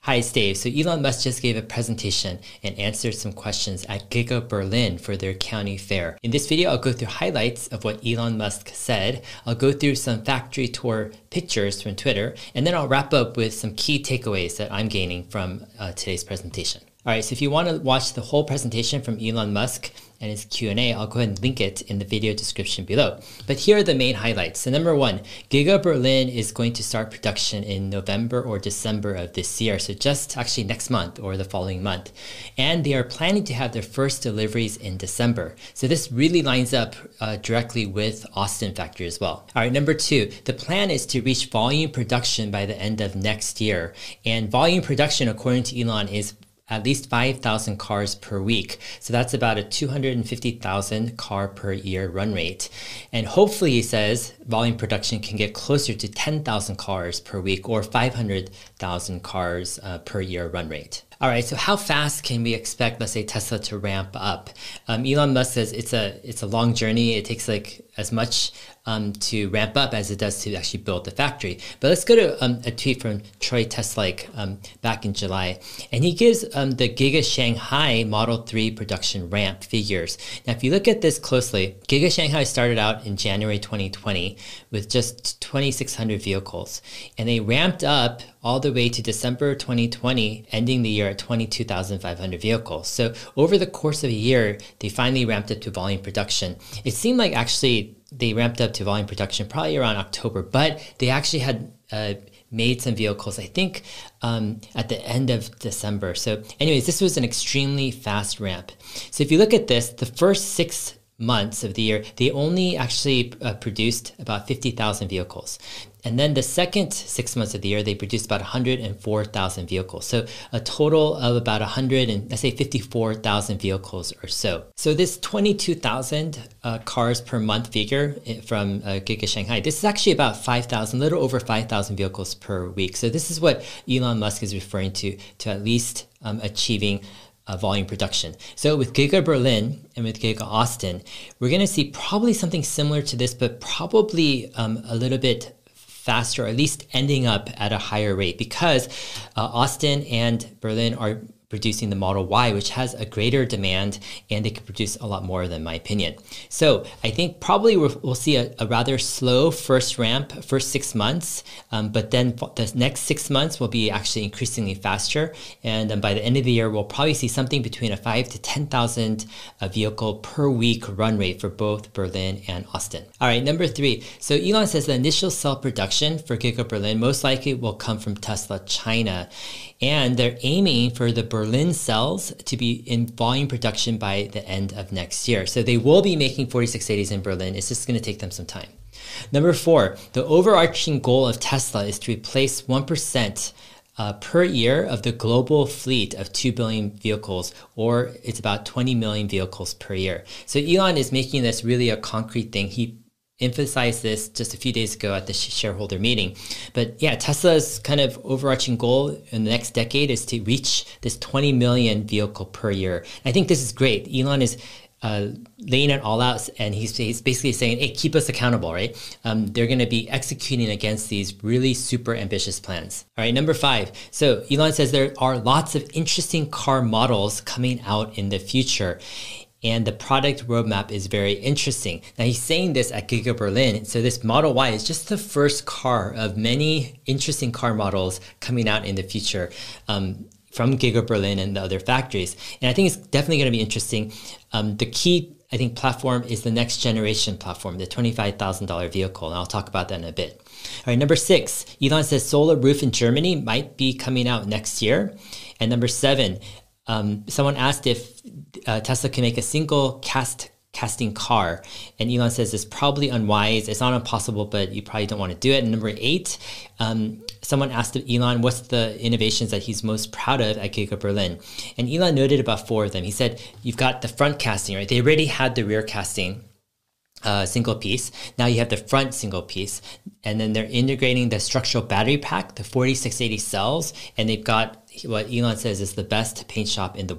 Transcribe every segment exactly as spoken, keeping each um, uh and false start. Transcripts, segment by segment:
Hi, it's Dave. So Elon Musk just gave a presentation and answered some questions at Giga Berlin for their county fair. In this video, I'll go through highlights of what Elon Musk said. I'll go through some factory tour pictures from Twitter, and then I'll wrap up with some key takeaways that I'm gaining from uh, today's presentation. All right, so if you want to watch the whole presentation from Elon Musk and his Q and A, I'll go ahead and link it in the video description below. But here are the main highlights. So number one, Giga Berlin is going to start production in November or December of this year. So just actually next month or the following month. And they are planning to have their first deliveries in December. So this really lines up uh, directly with Austin factory as well. All right, number two, the plan is to reach volume production by the end of next year. And volume production, according to Elon, is at least five thousand cars per week. So that's about a two hundred fifty thousand car per year run rate. And hopefully, he says, volume production can get closer to ten thousand cars per week or five hundred thousand cars uh, per year run rate. All right, so how fast can we expect, let's say, Tesla to ramp up? Um, Elon Musk says it's a it's a long journey. It takes like as much um, to ramp up as it does to actually build the factory. But let's go to um, a tweet from Troy Teslike um, back in July. And he gives um, the Giga Shanghai Model three production ramp figures. Now, if you look at this closely, Giga Shanghai started out in January twenty twenty with just twenty-six hundred vehicles. And they ramped up all the way to December twenty twenty, ending the year at twenty-two thousand five hundred vehicles. So over the course of a year, they finally ramped up to volume production. It seemed like actually they ramped up to volume production probably around October, but they actually had uh, made some vehicles, I think, um, at the end of December. So anyways, this was an extremely fast ramp. So if you look at this, the first six months of the year, they only actually uh, produced about fifty thousand vehicles. And then the second six months of the year, they produced about one hundred four thousand vehicles. So a total of about one hundred and let's say fifty-four thousand vehicles or so. So this twenty-two thousand uh, cars per month figure from uh, Giga Shanghai, this is actually about five thousand, a little over five thousand vehicles per week. So this is what Elon Musk is referring to, to at least um, achieving Uh, volume production. So with Giga Berlin and with Giga Austin, we're going to see probably something similar to this, but probably um, a little bit faster, or at least ending up at a higher rate, because uh, Austin and Berlin are producing the Model Y, which has a greater demand, and they can produce a lot more than my opinion. So I think probably we'll, we'll see a, a rather slow first ramp, first six months, um, but then the next six months will be actually increasingly faster. And um, by the end of the year, we'll probably see something between a five to ten thousand uh, vehicle per week run rate for both Berlin and Austin. All right, number three. So Elon says the initial cell production for Giga Berlin most likely will come from Tesla China. And they're aiming for the Berlin cells to be in volume production by the end of next year. So they will be making forty-six eighties in Berlin. It's just going to take them some time. Number four, the overarching goal of Tesla is to replace one percent uh, per year of the global fleet of two billion vehicles, or it's about twenty million vehicles per year. So Elon is making this really a concrete thing. He emphasized this just a few days ago at the shareholder meeting. But yeah, Tesla's kind of overarching goal in the next decade is to reach this twenty million vehicle per year. I think this is great. Elon is uh, laying it all out, and he's, he's basically saying, hey, keep us accountable, right? Um, they're going to be executing against these really super ambitious plans. All right, number five. So Elon says there are lots of interesting car models coming out in the future, and the product roadmap is very interesting. Now, he's saying this at Giga Berlin. So this Model Y is just the first car of many interesting car models coming out in the future um, from Giga Berlin and the other factories. And I think it's definitely going to be interesting. Um, the key, I think, platform is the next generation platform, the twenty-five thousand dollar vehicle. And I'll talk about that in a bit. All right, number six, Elon says Solar Roof in Germany might be coming out next year. And number seven, Um, someone asked if uh, Tesla can make a single cast casting car, and Elon says it's probably unwise. It's not impossible, but you probably don't want to do it. And number eight, um, someone asked Elon what's the innovations that he's most proud of at Giga Berlin, and Elon noted about four of them. He said, you've got the front casting, right? They already had the rear casting uh, single piece. Now you have the front single piece, and then they're integrating the structural battery pack, the forty-six eighty cells, and they've got what Elon says is the best paint shop in the world.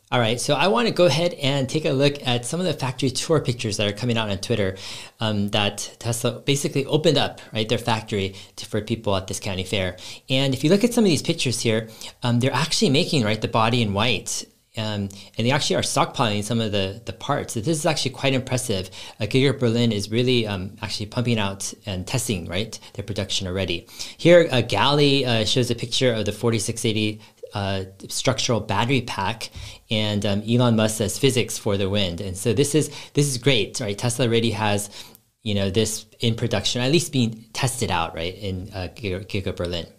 All right, so I want to go ahead and take a look at some of the factory tour pictures that are coming out on Twitter um, that Tesla basically opened up, right, their factory to, for people at this county fair. And if you look at some of these pictures here, um, they're actually making, right, the body in white. Um, and they actually are stockpiling some of the, the parts. So this is actually quite impressive. Uh, Giga Berlin is really um, actually pumping out and testing, right, their production already. Here, uh, Galley uh, shows a picture of the forty-six eighty Uh, structural battery pack, and um, Elon Musk says physics for the wind. And so this is this is great, right? Tesla already has, you know, this in production, at least being tested out, right, in uh, Giga, Giga Berlin.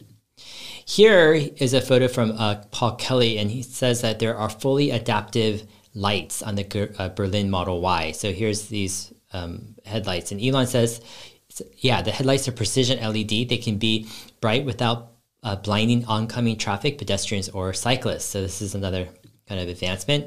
Here is a photo from uh, Paul Kelly, and he says that there are fully adaptive lights on the uh, Berlin Model Y. So here's these um, headlights, and Elon says, yeah, the headlights are precision L E D. They can be bright without Uh, blinding oncoming traffic, pedestrians, or cyclists. So this is another kind of advancement.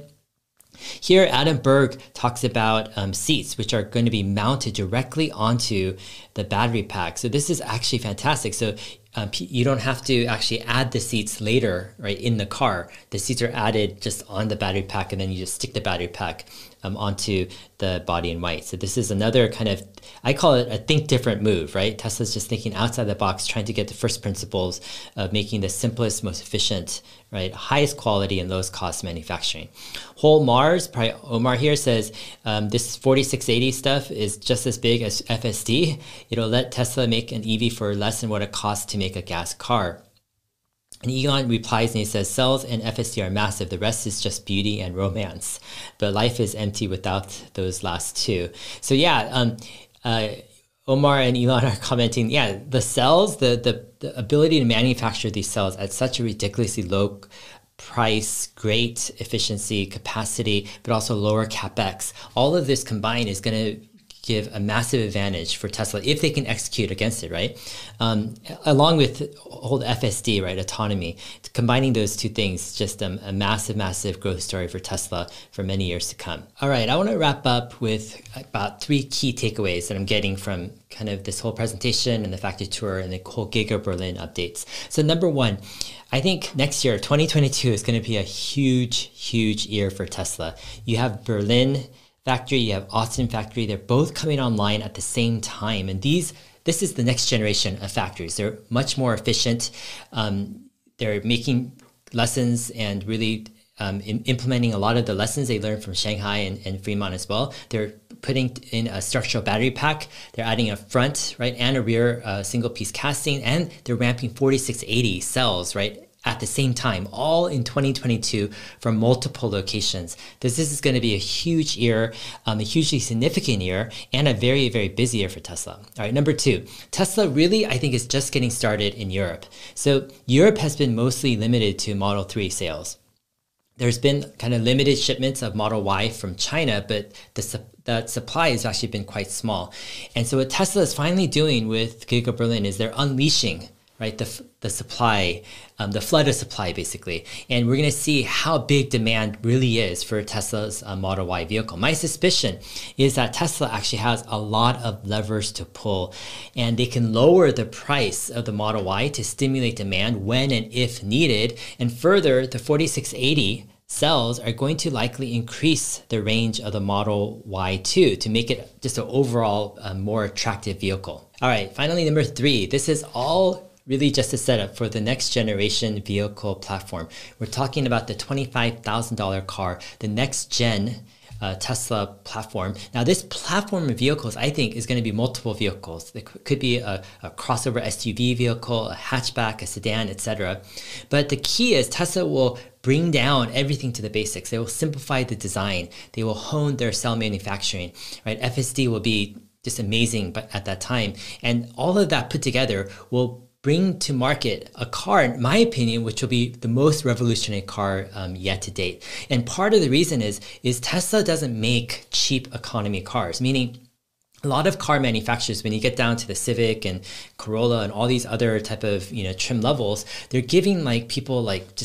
Here, Adam Berg talks about um, seats, which are going to be mounted directly onto the battery pack. So this is actually fantastic. So um, you don't have to actually add the seats later, right, in the car. The seats are added just on the battery pack, and then you just stick the battery pack um, onto the body in white. So this is another kind of, I call it a think different move, right? Tesla's just thinking outside the box, trying to get the first principles of making the simplest, most efficient, right, highest quality and lowest cost manufacturing. Whole Mars, probably Omar here, says um, this forty-six eighty stuff is just as big as F S D. It'll let Tesla make an E V for less than what it costs to make a gas car. And Elon replies and he says, cells and F S D are massive. The rest is just beauty and romance. But life is empty without those last two. So yeah, um, uh, Omar and Elon are commenting, yeah, the cells, the, the, the ability to manufacture these cells at such a ridiculously low price, great efficiency, capacity, but also lower capex. All of this combined is going to give a massive advantage for Tesla if they can execute against it, right? Um, along with whole F S D, right, autonomy, combining those two things, just um, a massive, massive growth story for Tesla for many years to come. All right, I want to wrap up with about three key takeaways that I'm getting from kind of this whole presentation and the factory tour and the whole Giga Berlin updates. So number one, I think next year, twenty twenty-two, is going to be a huge, huge year for Tesla. You have Berlin factory, you have Austin factory, they're both coming online at the same time. And these, this is the next generation of factories. They're much more efficient. Um, they're making lessons and really um, in, implementing a lot of the lessons they learned from Shanghai and, and Fremont as well. They're putting in a structural battery pack. They're adding a front, right, and a rear uh, single piece casting, and they're ramping forty-six eighty cells, right, at the same time, all in twenty twenty-two from multiple locations. This, this is going to be a huge year, um, a hugely significant year, and a very, very busy year for Tesla. All right, number two, Tesla really, I think, is just getting started in Europe. So Europe has been mostly limited to Model three sales. There's been kind of limited shipments of Model Y from China, but the, su the supply has actually been quite small. And so what Tesla is finally doing with Giga Berlin is they're unleashing, right, the, the supply, um, the flood of supply, basically. And we're going to see how big demand really is for Tesla's uh, Model Y vehicle. My suspicion is that Tesla actually has a lot of levers to pull, and they can lower the price of the Model Y to stimulate demand when and if needed. And further, the forty-six eighty cells are going to likely increase the range of the Model Y two to make it just an overall uh, more attractive vehicle. All right, finally, number three, this is all really just a setup for the next generation vehicle platform. We're talking about the twenty-five thousand dollar car, the next gen uh, Tesla platform. Now this platform of vehicles, I think, is going to be multiple vehicles. It could be a, a crossover S U V vehicle, a hatchback, a sedan, et cetera. But the key is Tesla will bring down everything to the basics. They will simplify the design. They will hone their cell manufacturing, right? F S D will be just amazing but at that time. And all of that put together will bring to market a car, in my opinion, which will be the most revolutionary car um, yet to date. And part of the reason is, is Tesla doesn't make cheap economy cars, meaning a lot of car manufacturers, when you get down to the Civic and Corolla and all these other type of, you know, trim levels, they're giving like people like just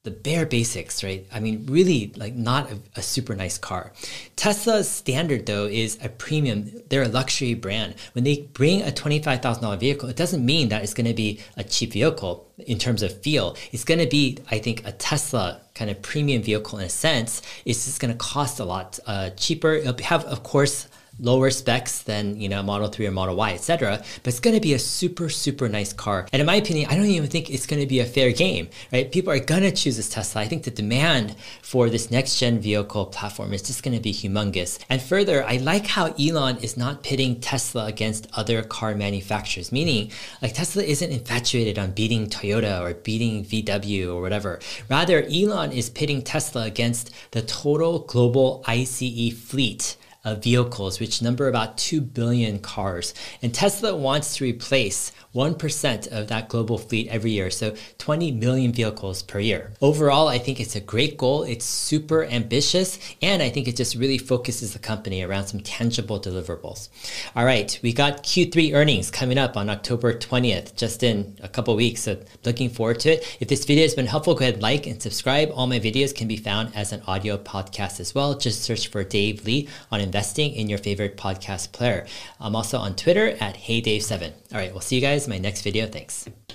the bare basics, right? I mean, really like not a, a super nice car. Tesla's standard though is a premium. They're a luxury brand. When they bring a twenty-five thousand dollar vehicle, it doesn't mean that it's going to be a cheap vehicle in terms of feel. It's going to be, I think, a Tesla kind of premium vehicle in a sense. It's just going to cost a lot uh, cheaper. It'll have, of course, lower specs than, you know, Model three or Model Y, et cetera. But it's going to be a super, super nice car. And in my opinion, I don't even think it's going to be a fair game, right? People are going to choose this Tesla. I think the demand for this next-gen vehicle platform is just going to be humongous. And further, I like how Elon is not pitting Tesla against other car manufacturers, meaning like Tesla isn't infatuated on beating Toyota or beating V W or whatever. Rather, Elon is pitting Tesla against the total global ICE fleet of vehicles, which number about two billion cars. And Tesla wants to replace one percent of that global fleet every year, so twenty million vehicles per year. Overall, I think it's a great goal. It's super ambitious, and I think it just really focuses the company around some tangible deliverables. All right, we got Q three earnings coming up on October twentieth, just in a couple weeks, so looking forward to it. If this video has been helpful, go ahead and like and subscribe. All my videos can be found as an audio podcast as well. Just search for Dave Lee on investing in your favorite podcast player. I'm also on Twitter at Hey Dave seven. All right, we'll see you guys in my next video. Thanks.